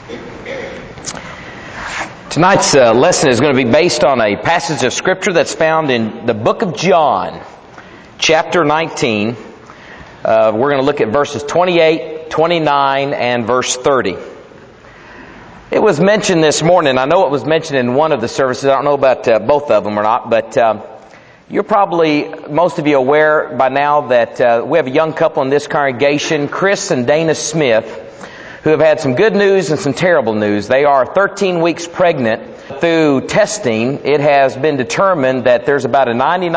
Tonight's lesson is going to be based on a passage of Scripture that's found in the book of John, chapter 19. We're going to look at verses 28, 29, and verse 30. It was mentioned this morning. I know it was mentioned in one of the services. I don't know about both of them or not, but you're probably, most of you, aware by now that we have a young couple in this congregation, Chris and Dana Smith, who have had some good news and some terrible news. They are 13 weeks pregnant. Through testing, it has been determined that there's about a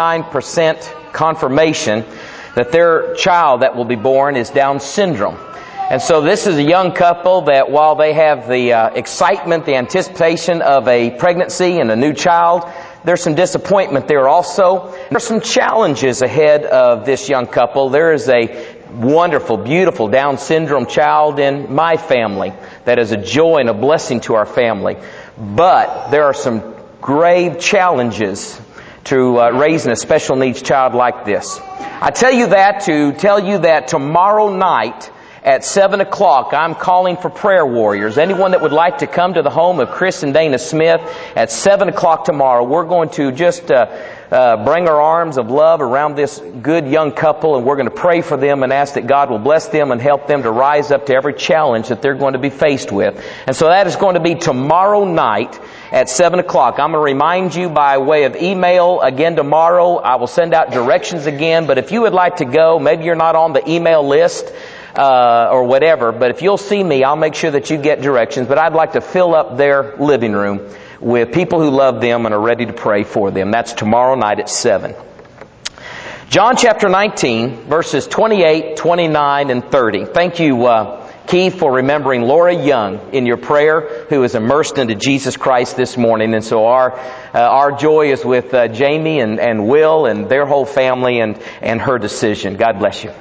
99% confirmation that their child that will be born is Down syndrome. And so this is a young couple that while they have the excitement, the anticipation of a pregnancy and a new child, there's some disappointment there also. There's some challenges ahead of this young couple. There is a wonderful, beautiful Down syndrome child in my family that is a joy and a blessing to our family. But there are some grave challenges to raising a special needs child like this. I tell you that to tell you that tomorrow night at 7 o'clock, I'm calling for prayer warriors. Anyone that would like to come to the home of Chris and Dana Smith at 7 o'clock tomorrow, we're going to just bring our arms of love around this good young couple, and we're going to pray for them and ask that God will bless them and help them to rise up to every challenge that they're going to be faced with. And so that is going to be tomorrow night at 7 o'clock. I'm going to remind you by way of email again tomorrow. I will send out directions again, but if you would like to go, maybe you're not on the email list, or whatever, but if you'll see me, I'll make sure that you get directions. But I'd like to fill up their living room with people who love them and are ready to pray for them. That's tomorrow night at 7. John chapter 19, verses 28, 29, and 30. Thank you, Keith, for remembering Laura Young in your prayer, who is immersed into Jesus Christ this morning. And so our joy is with Jamie and Will and their whole family and her decision. God bless you.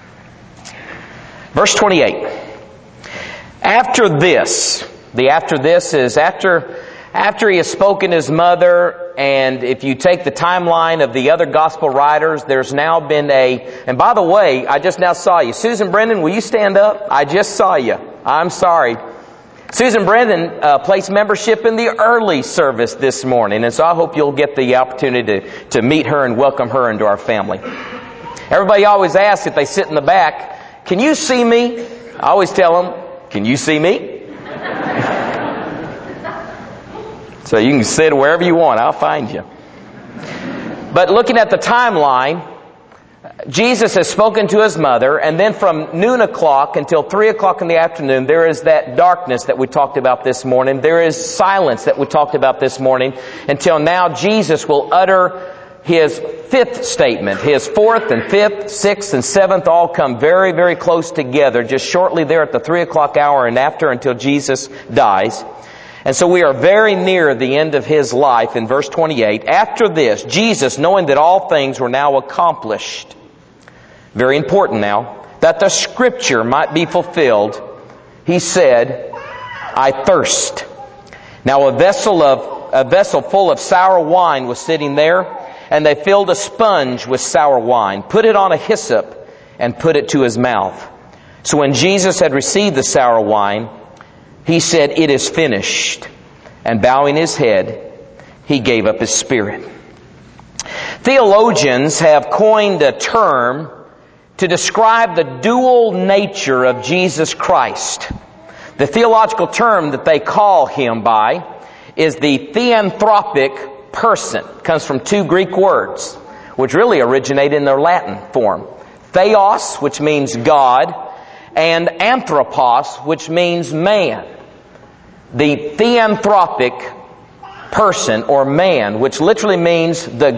Verse 28. After this, the after this is after he has spoken his mother, and if you take the timeline of the other gospel writers, there's now been and by the way, I just now saw you. Susan Brendan, will you stand up? I just saw you. I'm sorry. Susan Brendan placed membership in the early service this morning, and so I hope you'll get the opportunity to meet her and welcome her into our family. Everybody always asks if they sit in the back, can you see me? I always tell them, can you see me? So you can sit wherever you want. I'll find you. But looking at the timeline, Jesus has spoken to his mother, and then from noon o'clock until 3 o'clock in the afternoon, there is that darkness that we talked about this morning. There is silence that we talked about this morning, until now Jesus will utter his fifth statement. His fourth and fifth, sixth and seventh all come very, very close together, just shortly there at the 3 o'clock hour and after, until Jesus dies. And so we are very near the end of his life in verse 28. After this, Jesus, knowing that all things were now accomplished, very important now, that the Scripture might be fulfilled, he said, I thirst. Now a vessel full of sour wine was sitting there, and they filled a sponge with sour wine, put it on a hyssop, and put it to his mouth. So when Jesus had received the sour wine, he said, it is finished. And bowing his head, he gave up his spirit. Theologians have coined a term to describe the dual nature of Jesus Christ. The theological term that they call him by is the theanthropic person. It comes from two Greek words, which really originate in their Latin form. Theos, which means God, and anthropos, which means man. The theanthropic person or man, which literally means the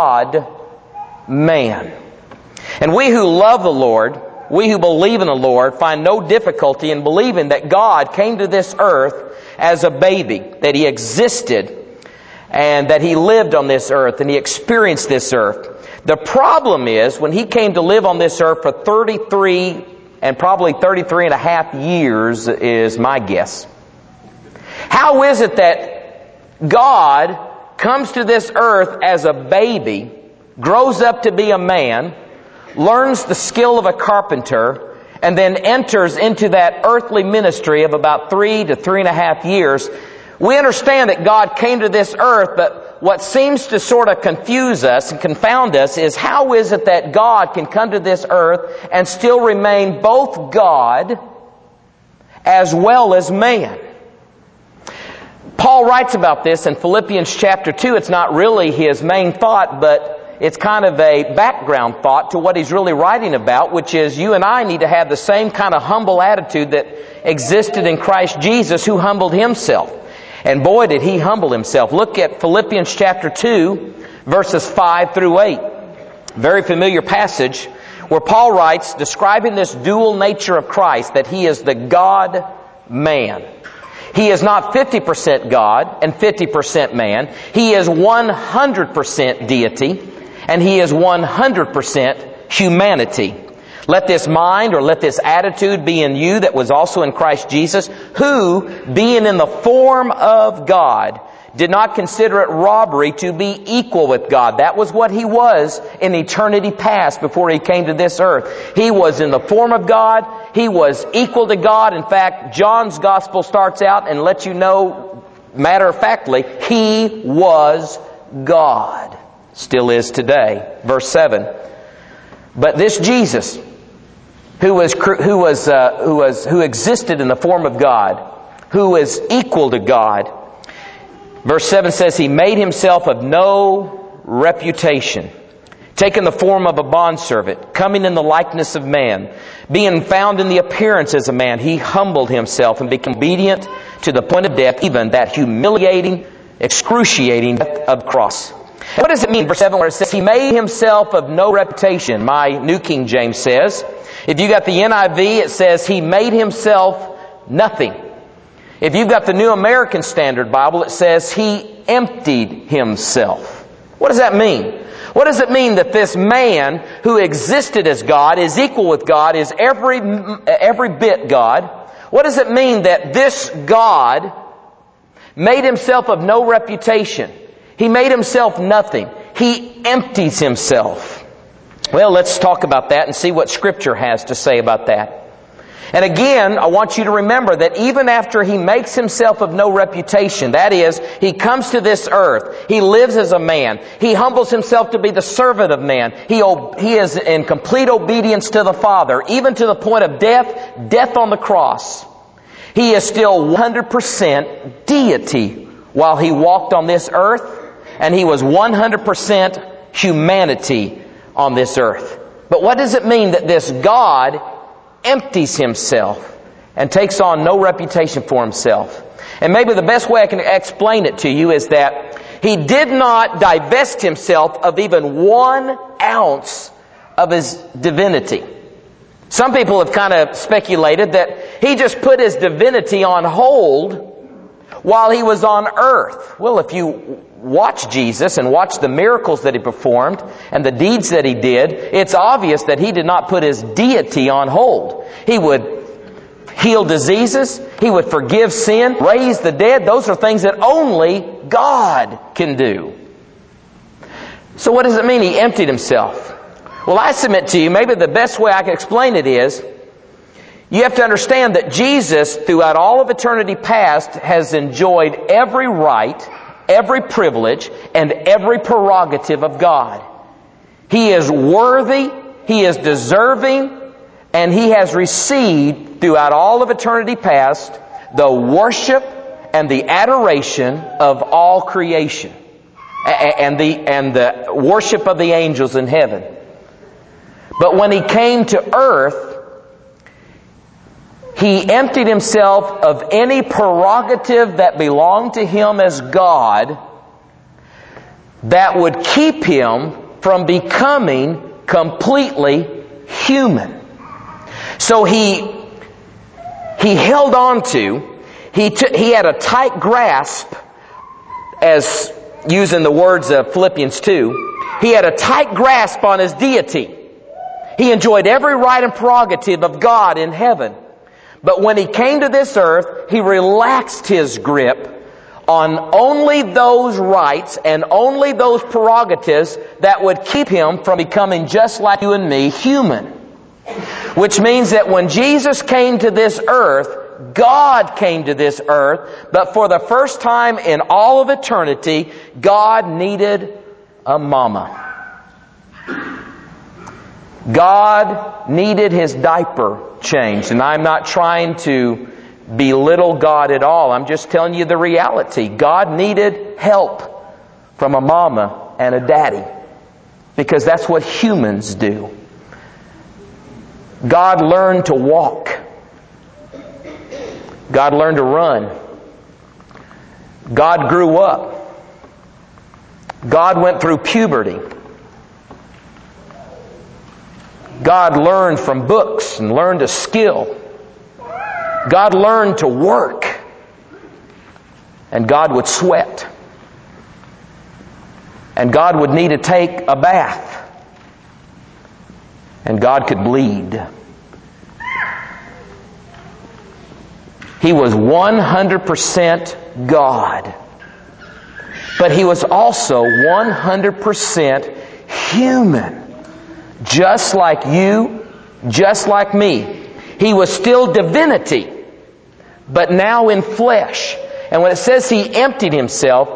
God-man. And we who love the Lord, we who believe in the Lord, find no difficulty in believing that God came to this earth as a baby, that he existed, and that he lived on this earth, and he experienced this earth. The problem is, when he came to live on this earth for 33 and probably 33 and a half years is my guess. How is it that God comes to this earth as a baby, grows up to be a man, learns the skill of a carpenter, and then enters into that earthly ministry of about 3 to 3.5 years, we understand that God came to this earth, but what seems to sort of confuse us and confound us is how is it that God can come to this earth and still remain both God as well as man? Paul writes about this in Philippians chapter 2. It's not really his main thought, but it's kind of a background thought to what he's really writing about, which is you and I need to have the same kind of humble attitude that existed in Christ Jesus, who humbled Himself. And boy, did He humble Himself. Look at Philippians chapter 2, verses 5 through 8. Very familiar passage where Paul writes, describing this dual nature of Christ, that He is the God-man. He is not 50% God and 50% man. He is 100% deity, and He is 100% humanity. Let this mind, or let this attitude be in you that was also in Christ Jesus, who, being in the form of God, did not consider it robbery to be equal with God. That was what He was in eternity past before He came to this earth. He was in the form of God. He was equal to God. In fact, John's Gospel starts out and lets you know, matter-of-factly, He was God. Still is today. Verse 7. But this Jesus, who existed in the form of God, who is equal to God, verse 7 says, He made Himself of no reputation, taking the form of a bondservant, coming in the likeness of man, being found in the appearance as a man, He humbled Himself and became obedient to the point of death, even that humiliating, excruciating death of the cross. And what does it mean, verse 7, where it says, He made Himself of no reputation? My New King James says. If you got the NIV, it says, He made Himself nothing. If you've got the New American Standard Bible, it says, He emptied Himself. What does that mean? What does it mean that this man who existed as God, is equal with God, is every bit God? What does it mean that this God made Himself of no reputation? He made Himself nothing. He empties Himself. Well, let's talk about that and see what Scripture has to say about that. And again, I want you to remember that even after He makes Himself of no reputation, that is, He comes to this earth, He lives as a man, He humbles Himself to be the servant of man, He is in complete obedience to the Father, even to the point of death on the cross. He is still 100% deity while He walked on this earth, and He was 100% humanity on this earth. But what does it mean that this God empties Himself and takes on no reputation for Himself? And maybe the best way I can explain it to you is that He did not divest Himself of even 1 ounce of His divinity. Some people have kind of speculated that He just put His divinity on hold while He was on earth. Well, if you watch Jesus and watch the miracles that He performed and the deeds that He did, it's obvious that He did not put His deity on hold. He would heal diseases. He would forgive sin, raise the dead. Those are things that only God can do. So what does it mean He emptied Himself? Well, I submit to you, maybe the best way I can explain it is, you have to understand that Jesus, throughout all of eternity past, has enjoyed every right, every privilege, and every prerogative of God. He is worthy, He is deserving, and He has received, throughout all of eternity past, the worship and the adoration of all creation, and the worship of the angels in heaven. But when He came to earth, He emptied Himself of any prerogative that belonged to Him as God that would keep Him from becoming completely human. So He held on to, He had a tight grasp, as using the words of Philippians 2, He had a tight grasp on His deity. He enjoyed every right and prerogative of God in heaven. But when He came to this earth, He relaxed His grip on only those rights and only those prerogatives that would keep Him from becoming just like you and me, human. Which means that when Jesus came to this earth, God came to this earth, but for the first time in all of eternity, God needed a mama. God needed His diaper changed. And I'm not trying to belittle God at all. I'm just telling you the reality. God needed help from a mama and a daddy, because that's what humans do. God learned to walk. God learned to run. God grew up. God went through puberty. God learned from books and learned a skill. God learned to work. And God would sweat. And God would need to take a bath. And God could bleed. He was 100% God. But He was also 100% human. Just like you, just like me. He was still divinity, but now in flesh. And when it says He emptied Himself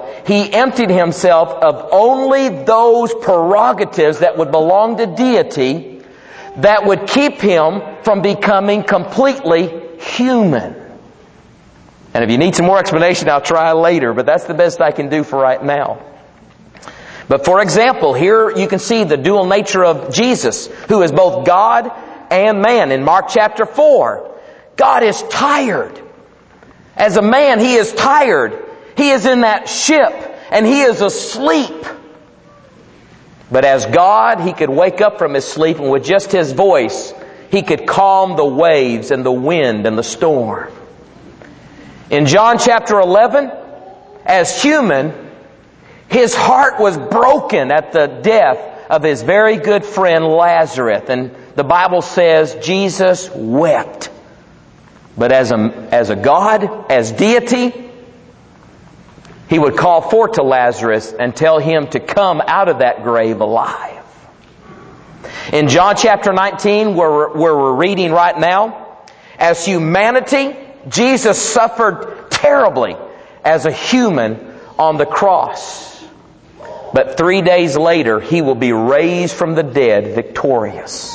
of only those prerogatives that would belong to deity that would keep Him from becoming completely human. And if you need some more explanation, I'll try later, but that's the best I can do for right now. But for example, here you can see the dual nature of Jesus, who is both God and man. In Mark chapter 4, God is tired. As a man, He is tired. He is in that ship and He is asleep. But as God, He could wake up from His sleep, and with just His voice, He could calm the waves and the wind and the storm. In John chapter 11, as human, His heart was broken at the death of His very good friend Lazarus. And the Bible says Jesus wept. But as a God, as deity, He would call forth to Lazarus and tell him to come out of that grave alive. In John chapter 19, where we're reading right now, as humanity, Jesus suffered terribly as a human on the cross. But 3 days later, He will be raised from the dead victorious.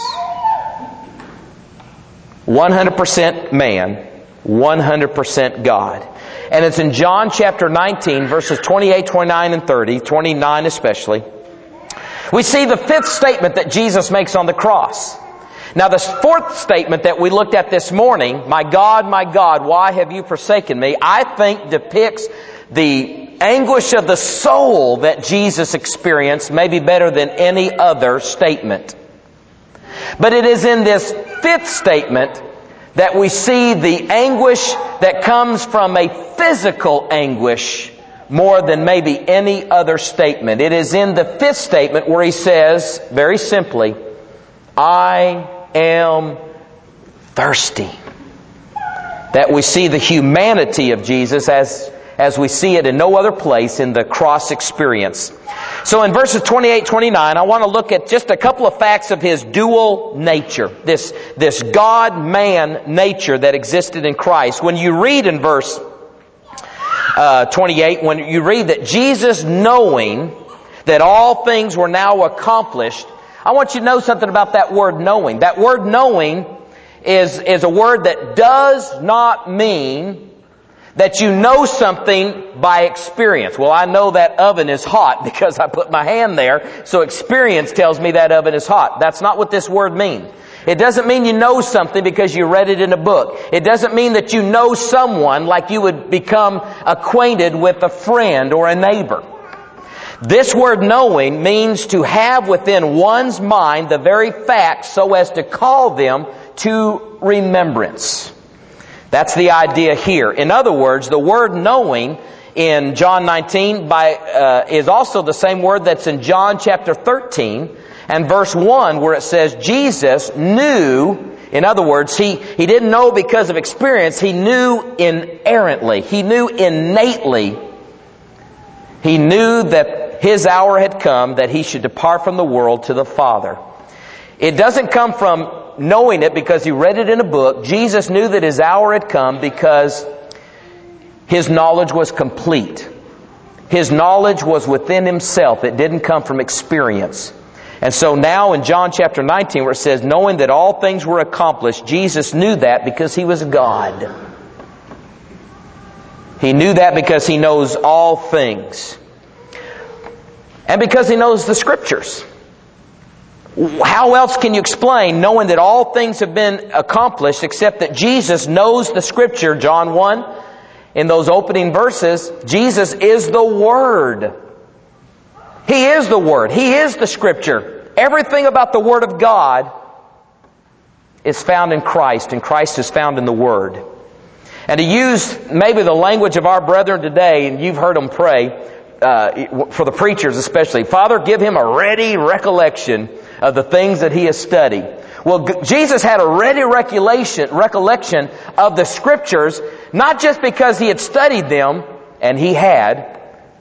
100% man, 100% God. And it's in John chapter 19, verses 28, 29, and 30, 29 especially. We see the fifth statement that Jesus makes on the cross. Now the fourth statement that we looked at this morning, my God, why have you forsaken me?" I think depicts the anguish of the soul that Jesus experienced maybe better than any other statement. But it is in this fifth statement that we see the anguish that comes from a physical anguish more than maybe any other statement. It is in the fifth statement where He says, very simply, "I am thirsty." That we see the humanity of Jesus as we see it in no other place in the cross experience. So in verses 28, 29, I want to look at just a couple of facts of His dual nature. This God-man nature that existed in Christ. When you read in verse 28, when you read that Jesus, knowing that all things were now accomplished, I want you to know something about that word knowing. That word knowing is a word that does not mean that you know something by experience. Well, I know that oven is hot because I put my hand there, so experience tells me that oven is hot. That's not what this word means. It doesn't mean you know something because you read it in a book. It doesn't mean that you know someone like you would become acquainted with a friend or a neighbor. This word knowing means to have within one's mind the very facts so as to call them to remembrance. That's the idea here. In other words, the word knowing in John 19 is also the same word that's in John chapter 13 and verse 1, where it says Jesus knew. In other words, he didn't know because of experience. He knew inerrantly. He knew innately. He knew that His hour had come that He should depart from the world to the Father. It doesn't come from knowing it because he read it in a book. Jesus knew that his hour had come because his knowledge was complete. His knowledge was within himself. It didn't come from experience. And so now in John chapter 19 where it says, knowing that all things were accomplished, Jesus knew that because he was God. He knew that because he knows all things. And because he knows the Scriptures. How else can you explain knowing that all things have been accomplished except that Jesus knows the Scripture? John 1, in those opening verses, Jesus is the Word. He is the Word. He is the Scripture. Everything about the Word of God is found in Christ, and Christ is found in the Word. And to use maybe the language of our brethren today, and you've heard them pray, for the preachers especially, Father, give him a ready recollection of the things that he has studied. Well, Jesus had a ready recollection of the Scriptures, not just because he had studied them, and he had,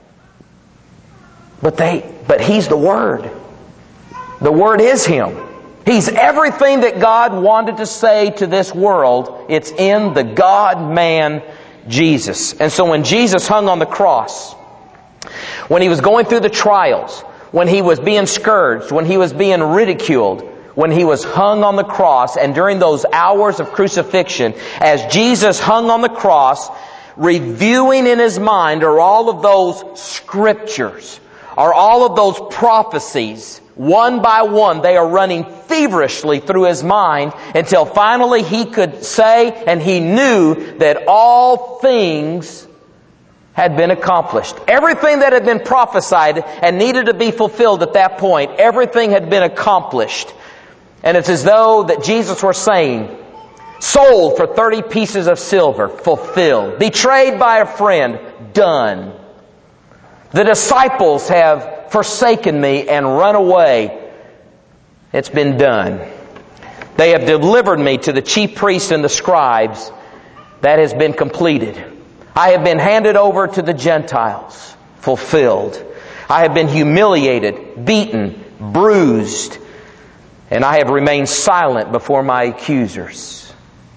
but he's the Word. The Word is him. He's everything that God wanted to say to this world. It's in the God-man Jesus. And so when Jesus hung on the cross, when he was going through the trials, when he was being scourged, when he was being ridiculed, when he was hung on the cross, and during those hours of crucifixion, as Jesus hung on the cross, reviewing in his mind are all of those Scriptures, are all of those prophecies. One by one, they are running feverishly through his mind until finally he could say, and he knew that all things had been accomplished. Everything that had been prophesied and needed to be fulfilled at that point, everything had been accomplished. And it's as though that Jesus were saying, sold for 30 pieces of silver, fulfilled. Betrayed by a friend, done. The disciples have forsaken me and run away. It's been done. They have delivered me to the chief priests and the scribes. That has been completed. I have been handed over to the Gentiles. Fulfilled. I have been humiliated, beaten, bruised, and I have remained silent before my accusers.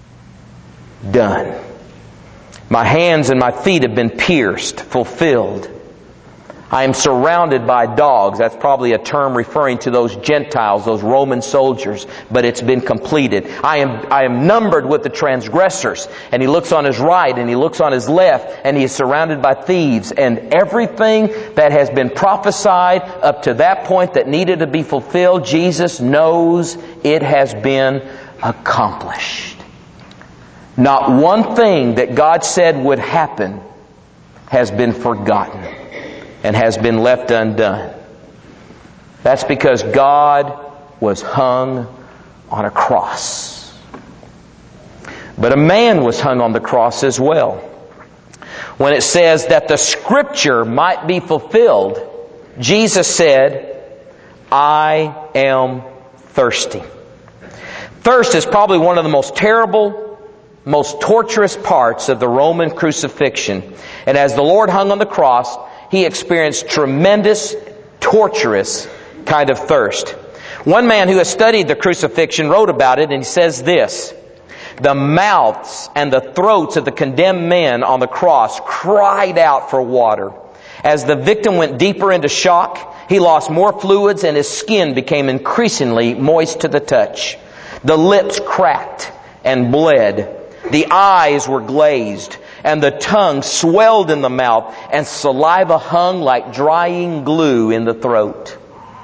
Done. My hands and my feet have been pierced. Fulfilled. I am surrounded by dogs. That's probably a term referring to those Gentiles, those Roman soldiers, but it's been completed. I am numbered with the transgressors. And he looks on his right and he looks on his left and he is surrounded by thieves. And everything that has been prophesied up to that point that needed to be fulfilled, Jesus knows it has been accomplished. Not one thing that God said would happen has been forgotten and has been left undone. That's because God was hung on a cross. But a man was hung on the cross as well. When it says that the Scripture might be fulfilled, Jesus said, I am thirsty. Thirst is probably one of the most terrible, most torturous parts of the Roman crucifixion. And as the Lord hung on the cross, he experienced tremendous, torturous kind of thirst. One man who has studied the crucifixion wrote about it, and he says this: the mouths and the throats of the condemned men on the cross cried out for water. As the victim went deeper into shock, he lost more fluids and his skin became increasingly moist to the touch. The lips cracked and bled. The eyes were glazed, and the tongue swelled in the mouth, and saliva hung like drying glue in the throat.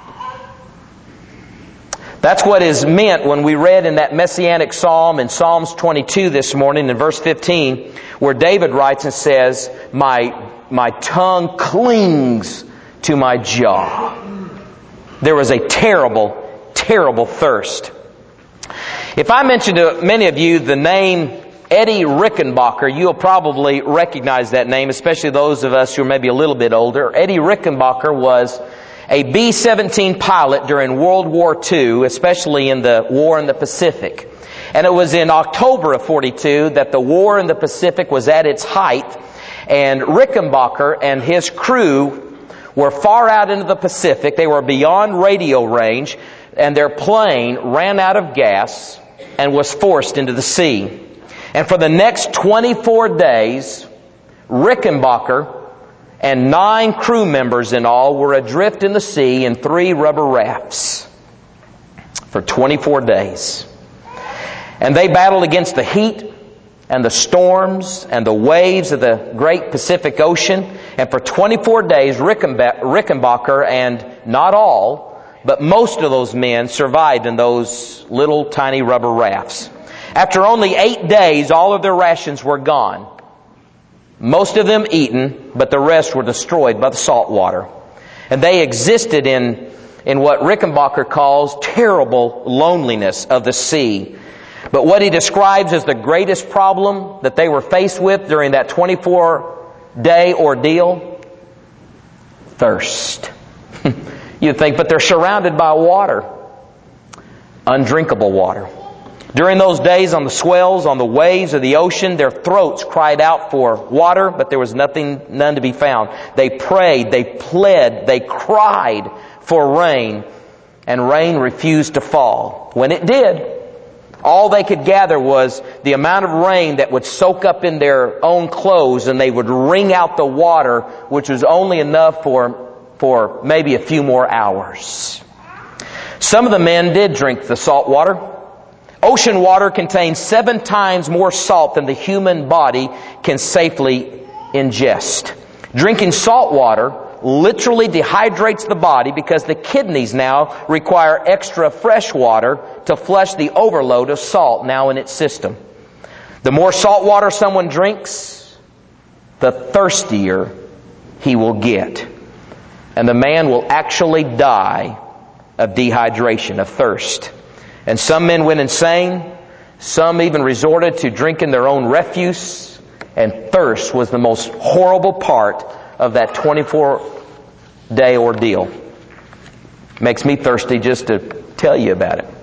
That's what is meant when we read in that messianic psalm in Psalms 22 this morning in verse 15, where David writes and says, My tongue clings to my jaw. There was a terrible, terrible thirst. If I mention to many of you the name Eddie Rickenbacker, you'll probably recognize that name, especially those of us who are maybe a little bit older. Eddie Rickenbacker was a B-17 pilot during World War II, especially in the war in the Pacific. And it was in October of 42 that the war in the Pacific was at its height, and Rickenbacker and his crew were far out into the Pacific. They were beyond radio range, and their plane ran out of gas and was forced into the sea. And for the next 24 days, Rickenbacker and 9 crew members in all were adrift in the sea in 3 rubber rafts for 24 days. And they battled against the heat and the storms and the waves of the great Pacific Ocean. And for 24 days, Rickenbacker and not all, but most of those men survived in those little tiny rubber rafts. After only 8 days, all of their rations were gone. Most of them eaten, but the rest were destroyed by the salt water. And they existed in what Rickenbacker calls terrible loneliness of the sea. But what he describes as the greatest problem that they were faced with during that 24-day ordeal, thirst. You'd think, but they're surrounded by water. Undrinkable water. During those days on the swells, on the waves of the ocean, their throats cried out for water, but there was none to be found. They prayed, they pled, they cried for rain, and rain refused to fall. When it did, all they could gather was the amount of rain that would soak up in their own clothes, and they would wring out the water, which was only enough for maybe a few more hours. Some of the men did drink the salt water. Ocean water contains 7 times more salt than the human body can safely ingest. Drinking salt water literally dehydrates the body because the kidneys now require extra fresh water to flush the overload of salt now in its system. The more salt water someone drinks, the thirstier he will get. And the man will actually die of dehydration, of thirst. And some men went insane. Some even resorted to drinking their own refuse. And thirst was the most horrible part of that 24-day ordeal. Makes me thirsty just to tell you about it.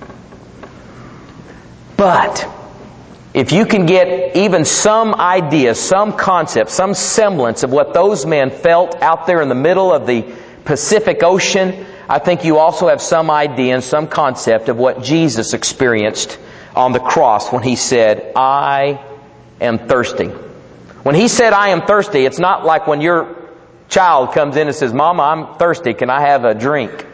But if you can get even some idea, some concept, some semblance of what those men felt out there in the middle of the Pacific Ocean, I think you also have some idea and some concept of what Jesus experienced on the cross when He said, I am thirsty. When He said, I am thirsty, it's not like when your child comes in and says, Mama, I'm thirsty. Can I have a drink?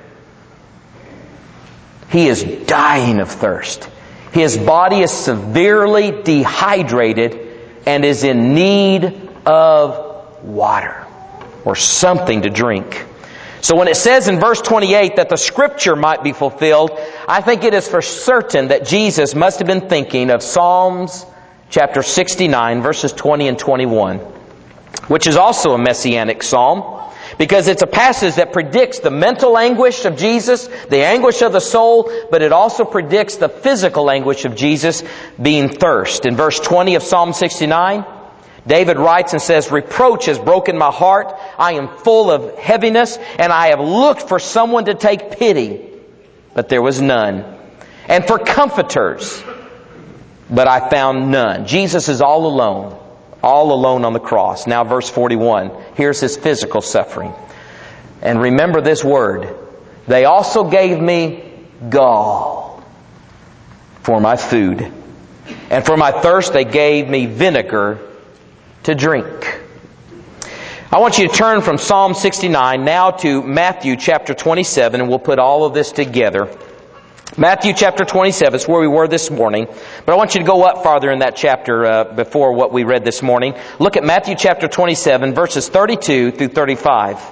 He is dying of thirst. His body is severely dehydrated and is in need of water or something to drink. So when it says in verse 28 that the Scripture might be fulfilled, I think it is for certain that Jesus must have been thinking of Psalms chapter 69, verses 20 and 21, which is also a messianic psalm, because it's a passage that predicts the mental anguish of Jesus, the anguish of the soul, but it also predicts the physical anguish of Jesus, being thirst. In verse 20 of Psalm 69, David writes and says, Reproach has broken my heart. I am full of heaviness, and I have looked for someone to take pity, but there was none. And for comforters, but I found none. Jesus is all alone on the cross. Now verse 41, here's His physical suffering. And remember this word, they also gave me gall for my food. And for my thirst they gave me vinegar to drink. I want you to turn from Psalm 69 now to Matthew chapter 27, and we'll put all of this together. Matthew chapter 27 is where we were this morning, but I want you to go up farther in that chapter before what we read this morning. Look at Matthew chapter 27, verses 32 through 35.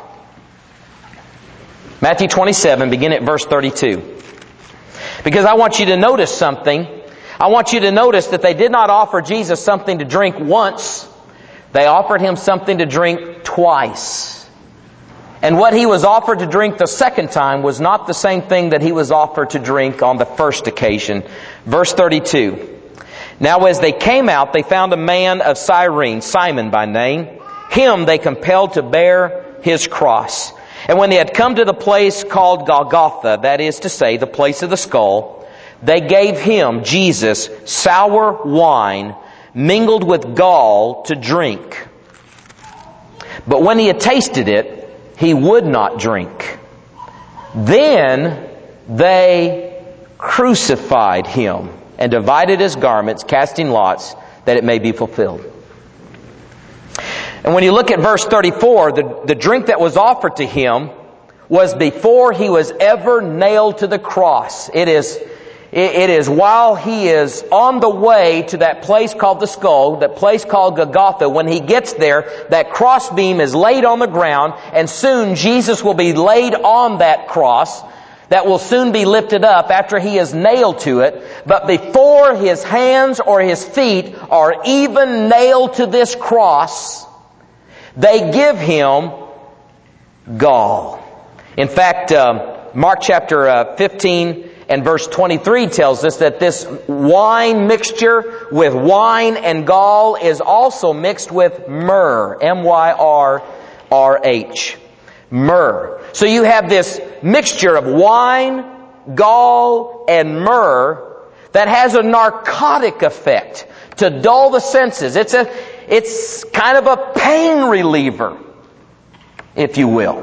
Matthew 27, begin at verse 32. Because I want you to notice something. I want you to notice that they did not offer Jesus something to drink once. They offered Him something to drink twice. And what He was offered to drink the second time was not the same thing that He was offered to drink on the first occasion. Verse 32. Now as they came out, they found a man of Cyrene, Simon by name. Him they compelled to bear His cross. And when they had come to the place called Golgotha, that is to say, the place of the skull, they gave Him, Jesus, sour wine mingled with gall to drink. But when He had tasted it, He would not drink. Then they crucified him and divided his garments, casting lots, that it may be fulfilled. And when you look at verse 34, the drink that was offered to him was before he was ever nailed to the cross. It is while he is on the way to that place called the skull, that place called Golgotha. When he gets there, that crossbeam is laid on the ground, and soon Jesus will be laid on that cross that will soon be lifted up after he is nailed to it. But before his hands or his feet are even nailed to this cross, they give him gall. In fact, Mark chapter 15 and verse 23 tells us that this wine mixture with wine and gall is also mixed with myrrh. M-Y-R-R-H. Myrrh. So you have this mixture of wine, gall, and myrrh that has a narcotic effect to dull the senses. It's kind of a pain reliever, if you will.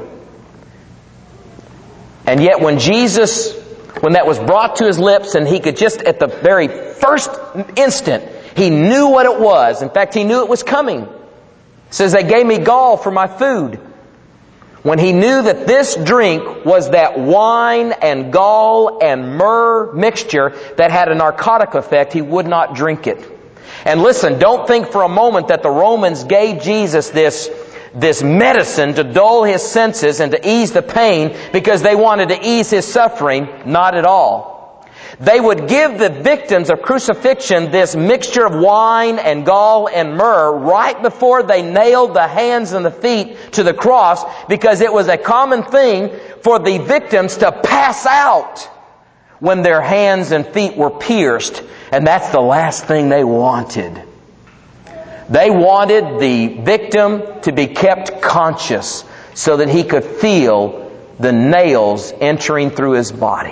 And yet when that was brought to his lips and he could just at the very first instant, he knew what it was. In fact, he knew it was coming. It says, they gave me gall for my food. When he knew that this drink was that wine and gall and myrrh mixture that had a narcotic effect, he would not drink it. And listen, don't think for a moment that the Romans gave Jesus this medicine to dull his senses and to ease the pain because they wanted to ease his suffering. Not at all. They would give the victims of crucifixion this mixture of wine and gall and myrrh right before they nailed the hands and the feet to the cross, because it was a common thing for the victims to pass out when their hands and feet were pierced. And that's the last thing they wanted. They wanted the victim to be kept conscious so that he could feel the nails entering through his body.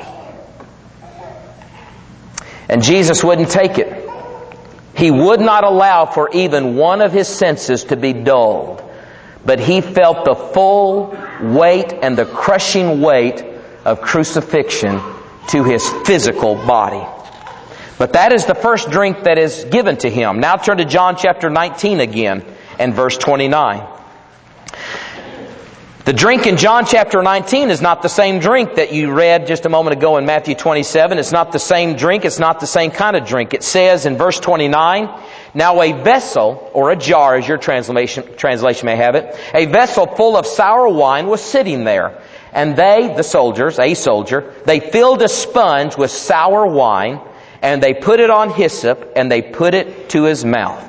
And Jesus wouldn't take it. He would not allow for even one of his senses to be dulled. But he felt the full weight and the crushing weight of crucifixion to his physical body. But that is the first drink that is given to him. Now turn to John chapter 19 again and verse 29. The drink in John chapter 19 is not the same drink that you read just a moment ago in Matthew 27. It's not the same drink. It's not the same kind of drink. It says in verse 29, now a vessel, or a jar as your translation may have it, a vessel full of sour wine was sitting there. And they, the soldiers, they filled a sponge with sour wine, and they put it on hyssop, and they put it to his mouth.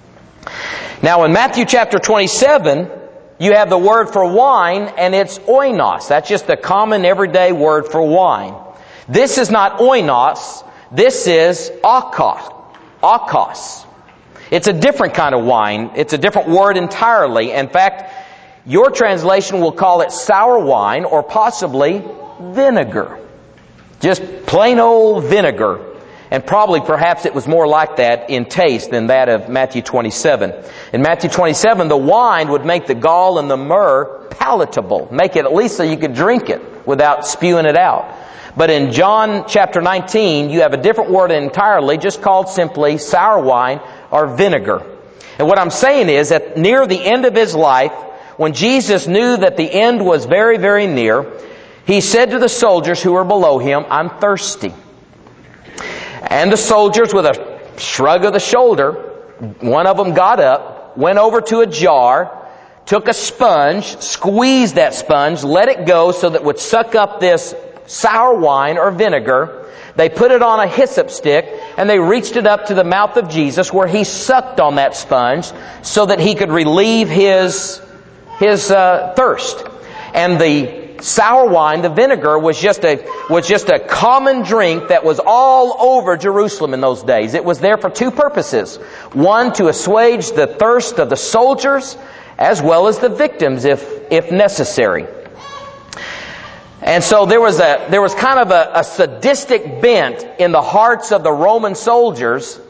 Now in Matthew chapter 27, you have the word for wine, and it's oinos. That's just a common everyday word for wine. This is not oinos. This is akos. Akos. It's a different kind of wine. It's a different word entirely. In fact, your translation will call it sour wine or possibly vinegar. Just plain old vinegar. And probably perhaps it was more like that in taste than that of Matthew 27. In Matthew 27, the wine would make the gall and the myrrh palatable. Make it at least so you could drink it without spewing it out. But in John chapter 19, you have a different word entirely, just called simply sour wine or vinegar. And what I'm saying is that near the end of his life, when Jesus knew that the end was very, very near, he said to the soldiers who were below him, I'm thirsty. And the soldiers, with a shrug of the shoulder, one of them got up, went over to a jar, took a sponge, squeezed that sponge, let it go so that it would suck up this sour wine or vinegar. They put it on a hyssop stick, and they reached it up to the mouth of Jesus, where he sucked on that sponge so that he could relieve his thirst. And the sour wine, the vinegar, was just a common drink that was all over Jerusalem in those days. It was there for two purposes. One, to assuage the thirst of the soldiers, as well as the victims, if necessary. And so there was kind of a sadistic bent in the hearts of the Roman soldiers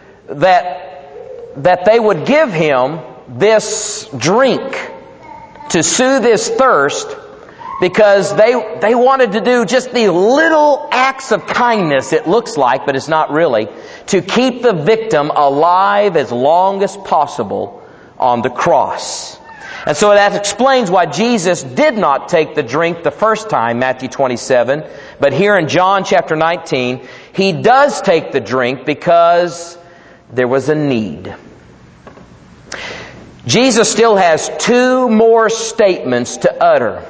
that they would give him this drink to soothe his thirst, because they wanted to do just these little acts of kindness, it looks like, but it's not really, to keep the victim alive as long as possible on the cross. And so that explains why Jesus did not take the drink the first time, Matthew 27, but here in John chapter 19, He does take the drink because there was a need. Jesus still has two more statements to utter.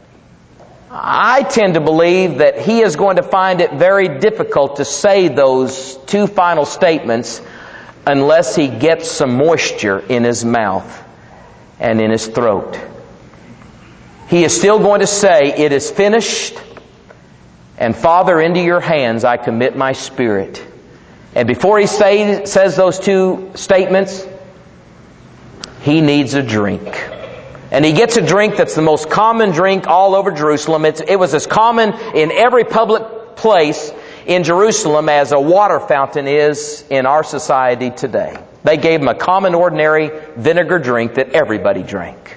I tend to believe that He is going to find it very difficult to say those two final statements unless He gets some moisture in His mouth and in His throat. He is still going to say, "It is finished, and Father, into your hands I commit my spirit." And before He says those two statements, He needs a drink. And He gets a drink that's the most common drink all over Jerusalem. It was as common in every public place in Jerusalem as a water fountain is in our society today. They gave Him a common, ordinary vinegar drink that everybody drank.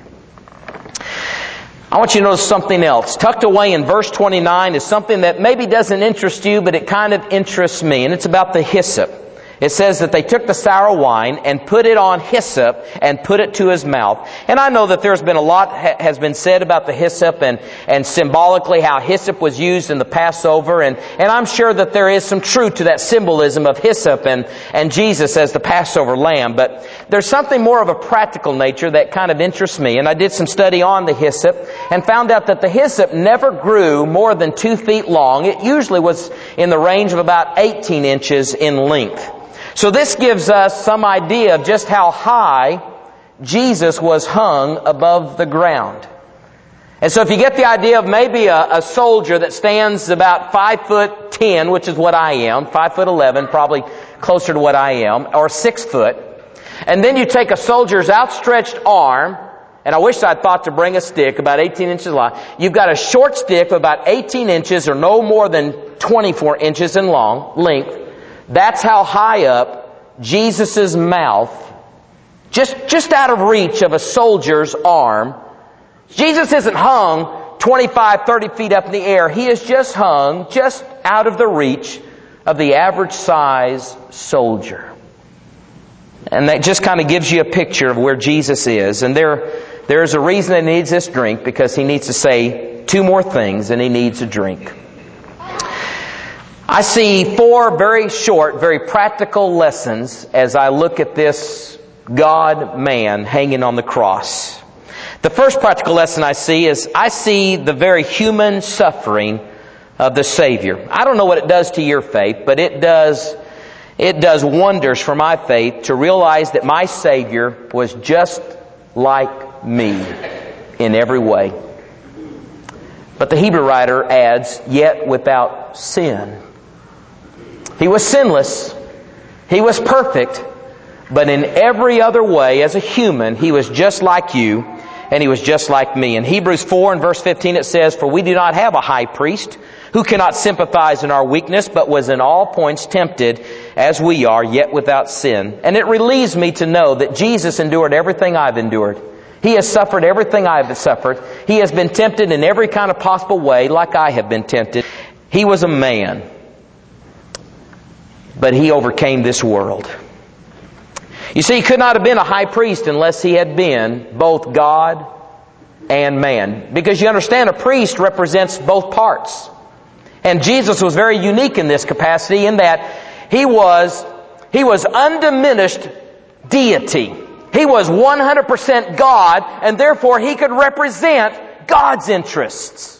I want you to notice something else. Tucked away in verse 29 is something that maybe doesn't interest you, but it kind of interests me, and it's about the hyssop. It says that they took the sour wine and put it on hyssop and put it to His mouth. And I know that there's been a lot has been said about the hyssop and symbolically how hyssop was used in the Passover. And I'm sure that there is some truth to that symbolism of hyssop and Jesus as the Passover lamb. But there's something more of a practical nature that kind of interests me. And I did some study on the hyssop and found out that the hyssop never grew more than 2 feet long. It usually was in the range of about 18 inches in length. So this gives us some idea of just how high Jesus was hung above the ground. And so if you get the idea of maybe a soldier that stands about 5'10", which is what I am, 5'11", probably closer to what I am, or 6 foot, and then you take a soldier's outstretched arm, and I wish I'd thought to bring a stick about 18 inches long. You've got a short stick of about 18 inches or no more than 24 inches in length. That's how high up Jesus' mouth, just out of reach of a soldier's arm. Jesus isn't hung 25, 30 feet up in the air. He is just hung just out of the reach of the average size soldier. And that just kind of gives you a picture of where Jesus is. And there's a reason that He needs this drink, because He needs to say 2 more things and He needs a drink. I see 4 very short, very practical lessons as I look at this God-man hanging on the cross. The first practical lesson I see is the very human suffering of the Savior. I don't know what it does to your faith, but it does wonders for my faith to realize that my Savior was just like me in every way. But the Hebrew writer adds, yet without sin. He was sinless. He was perfect. But in every other way, as a human, He was just like you, and He was just like me. In Hebrews 4 and verse 15 it says, "For we do not have a high priest who cannot sympathize in our weakness, but was in all points tempted as we are, yet without sin." And it relieves me to know that Jesus endured everything I've endured. He has suffered everything I've suffered. He has been tempted in every kind of possible way like I have been tempted. He was a man, but He overcame this world. You see, He could not have been a high priest unless He had been both God and man. Because you understand, a priest represents both parts. And Jesus was very unique in this capacity in that He was undiminished deity. He was 100% God, and therefore He could represent God's interests.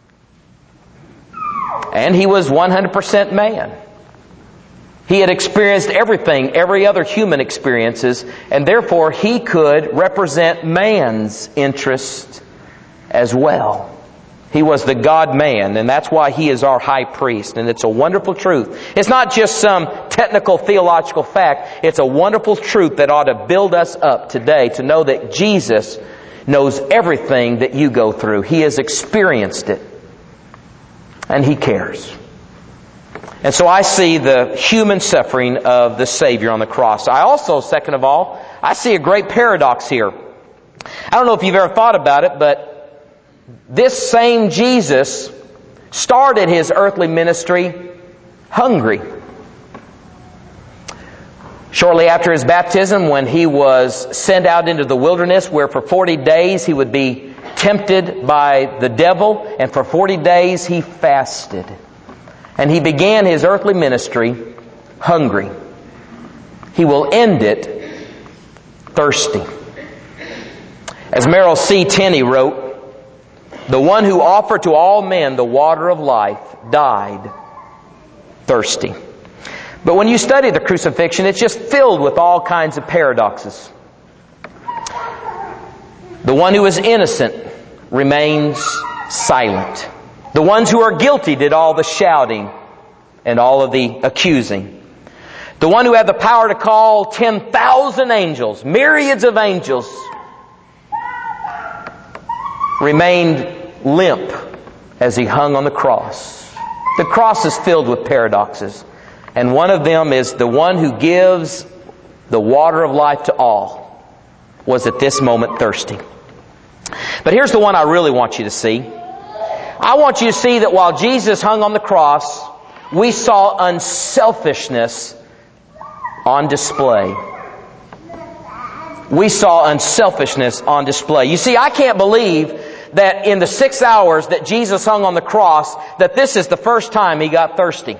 And He was 100% man. He had experienced everything every other human experiences, and therefore He could represent man's interest as well. He was the God-man, and that's why He is our high priest. And it's a wonderful truth. It's not just some technical theological fact. It's a wonderful truth that ought to build us up today to know that Jesus knows everything that you go through. He has experienced it, and He cares. And so I see the human suffering of the Savior on the cross. I also, second of all, I see a great paradox here. I don't know if you've ever thought about it, but this same Jesus started His earthly ministry hungry. Shortly after His baptism, when He was sent out into the wilderness, where for 40 days He would be tempted by the devil, and for 40 days He fasted. And He began His earthly ministry hungry. He will end it thirsty. As Merrill C. Tenney wrote, "The one who offered to all men the water of life died thirsty." But when you study the crucifixion, it's just filled with all kinds of paradoxes. The one who is innocent remains silent. The ones who are guilty did all the shouting and all of the accusing. The one who had the power to call 10,000 angels, myriads of angels, remained limp as He hung on the cross. The cross is filled with paradoxes. And one of them is the one who gives the water of life to all was at this moment thirsty. But here's the one I really want you to see. I want you to see that while Jesus hung on the cross, we saw unselfishness on display. We saw unselfishness on display. You see, I can't believe that in the 6 hours that Jesus hung on the cross, that this is the first time He got thirsty.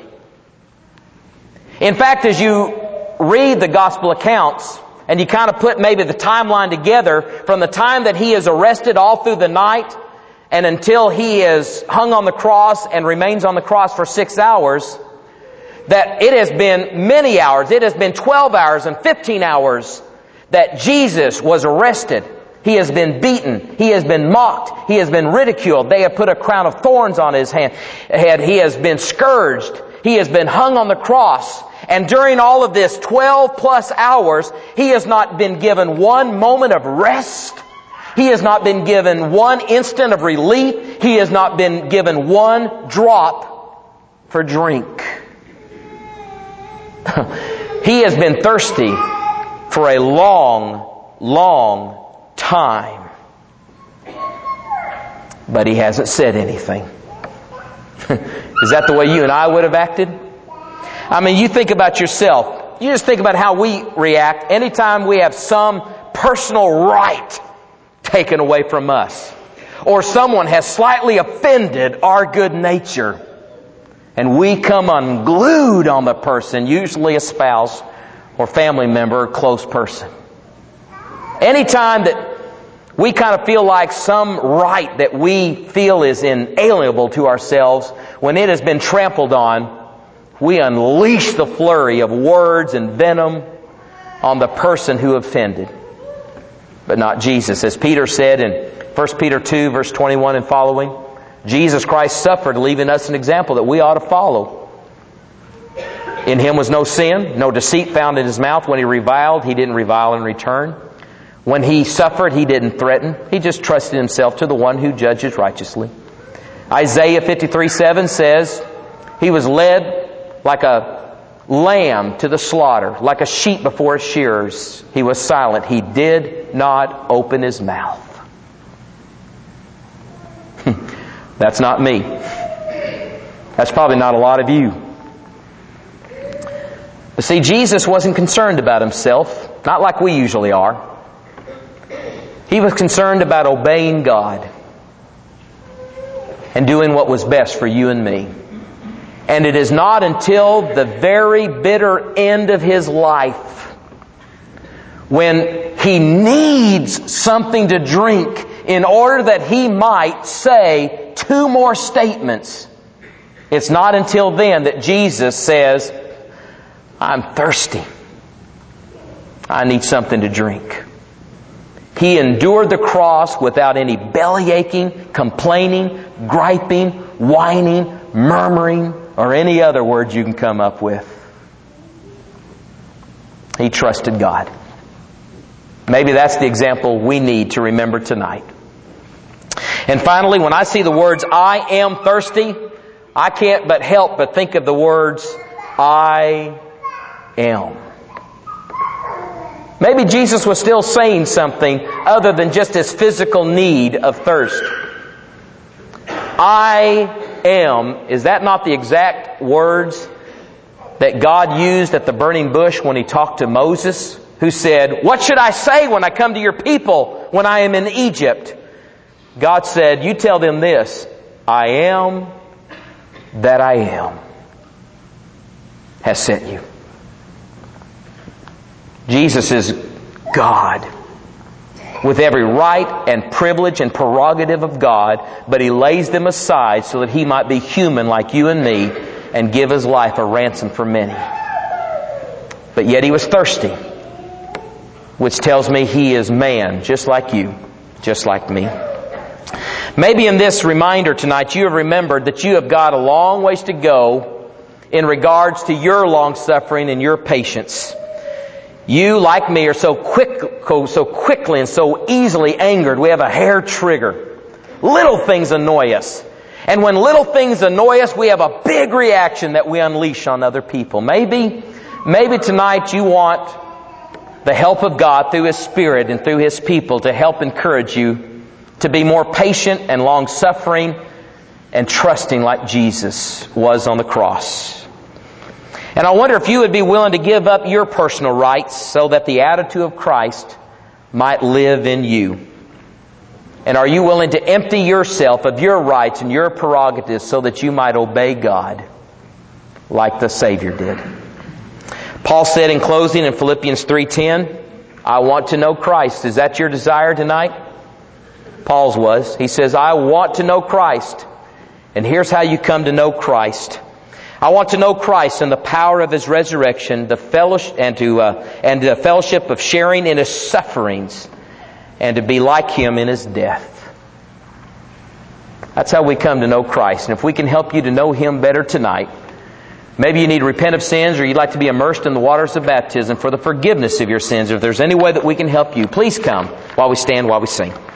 In fact, as you read the gospel accounts, and you kind of put maybe the timeline together from the time that He is arrested all through the night and until He is hung on the cross and remains on the cross for 6 hours, that it has been many hours. It has been 12 hours and 15 hours that Jesus was arrested. He has been beaten. He has been mocked. He has been ridiculed. They have put a crown of thorns on His head. He has been scourged. He has been hung on the cross. And during all of this 12 plus hours, He has not been given one moment of rest. He has not been given one instant of relief. He has not been given one drop for drink. He has been thirsty for a long, long time. But He hasn't said anything. Is that the way you and I would have acted? I mean, you think about yourself. You just think about how we react anytime we have some personal right taken away from us, or someone has slightly offended our good nature, and we come unglued on the person, usually a spouse or family member or close person. Anytime that we kind of feel like some right that we feel is inalienable to ourselves, when it has been trampled on, we unleash the flurry of words and venom on the person who offended. But not Jesus. As Peter said in 1 Peter 2, verse 21 and following, Jesus Christ suffered, leaving us an example that we ought to follow. In Him was no sin, no deceit found in His mouth. When He reviled, He didn't revile in return. When He suffered, He didn't threaten. He just trusted Himself to the one who judges righteously. Isaiah 53:7 says, He was led like a lamb to the slaughter, like a sheep before its shearers. He was silent. He did not open His mouth. That's not me. That's probably not a lot of you. But see, Jesus wasn't concerned about Himself, not like we usually are. He was concerned about obeying God and doing what was best for you and me. And it is not until the very bitter end of His life, when He needs something to drink in order that He might say 2 more statements, it's not until then that Jesus says, I'm thirsty. I need something to drink. He endured the cross without any belly aching, complaining, griping, whining, murmuring, or any other words you can come up with. He trusted God. Maybe that's the example we need to remember tonight. And finally, when I see the words, I am thirsty, I can't but help but think of the words, I am. Maybe Jesus was still saying something other than just His physical need of thirst. I am, is that not the exact words that God used at the burning bush when He talked to Moses, who said, "What should I say when I come to your people when I am in Egypt?" God said, "You tell them this, I am that I am has sent you." Jesus is God, with every right and privilege and prerogative of God, but He lays them aside so that He might be human like you and me and give His life a ransom for many. But yet He was thirsty, which tells me He is man, just like you, just like me. Maybe in this reminder tonight you have remembered that you have got a long ways to go in regards to your long-suffering and your patience. You, like me, are so quickly and so easily angered. We have a hair trigger. Little things annoy us. And when little things annoy us, we have a big reaction that we unleash on other people. Maybe tonight you want the help of God through His Spirit and through His people to help encourage you to be more patient and long-suffering and trusting like Jesus was on the cross. And I wonder if you would be willing to give up your personal rights so that the attitude of Christ might live in you. And are you willing to empty yourself of your rights and your prerogatives so that you might obey God like the Savior did? Paul said in closing in Philippians 3:10, I want to know Christ. Is that your desire tonight? Paul's was. He says, I want to know Christ. And here's how you come to know Christ. I want to know Christ and the power of His resurrection, the fellowship and the fellowship of sharing in His sufferings, and to be like Him in His death. That's how we come to know Christ. And if we can help you to know Him better tonight, maybe you need to repent of sins, or you'd like to be immersed in the waters of baptism for the forgiveness of your sins. If there's any way that we can help you, please come while we stand, while we sing.